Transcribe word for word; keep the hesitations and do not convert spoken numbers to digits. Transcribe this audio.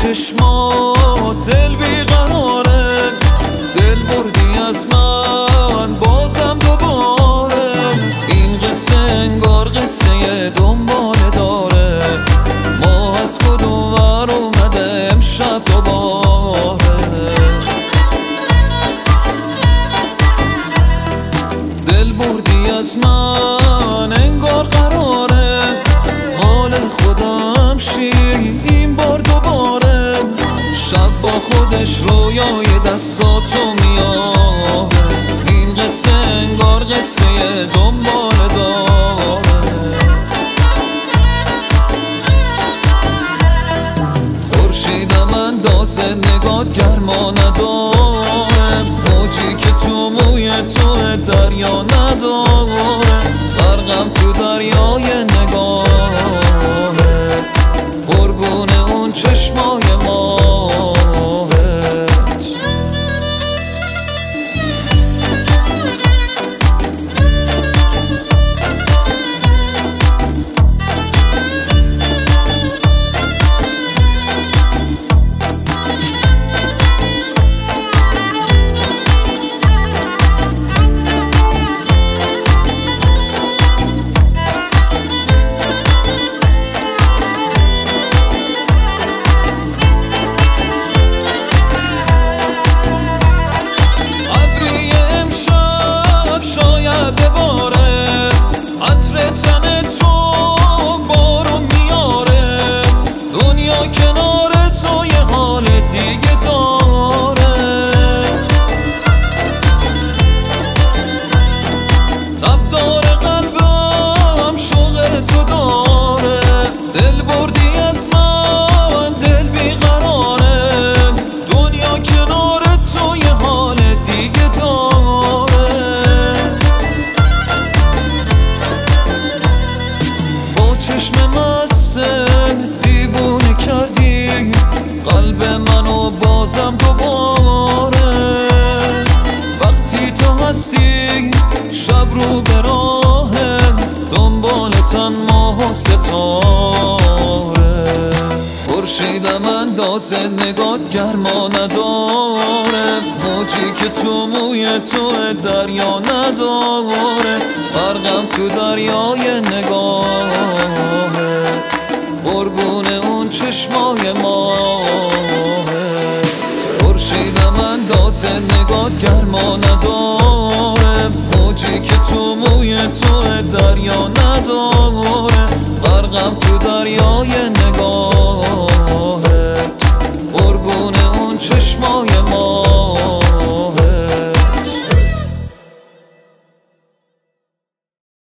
چشمات دل بیقراره، دل بردی از من بازم دوباره. این قصه انگار قصه دنباله داره، ما از کدوم ور اومده امشب دوباره. دل بردی از من انگار قراره، حال خودم شی این بار دوباره. شب با خودش رویای دستاتو میاره، این قصه انگار قصه دنباله داره. خورشیدم اندازه نگات گرما نداره، موجی که تو موی تو دریا نداره. غرقم تو دریای نگاهه، قربون اون چشمای ماهت. کنار تو یه حال دیگه داره، تب داره قلبم شوق تو داره. دل بردی از من دل بیقراره، دنیا کنار تو یه حال دیگه داره. با چشم مسته دیوونه کردی قلب منو بازم دوباره. وقتی تو هستی شب رو به راهه، دنبال تن ماه و ستاره. خورشیدم اندازه نگات گرما نداره، موجی که تو موی تو دریا نداره. غرقم تو دریای نگاهه، قربون اون چشمای ماهه. خورشیدم اندازه نگات گرما نداره، موجی که تو موی تو دریا نداره. غرقم تو دریای نگاهه، قربون اون چشمای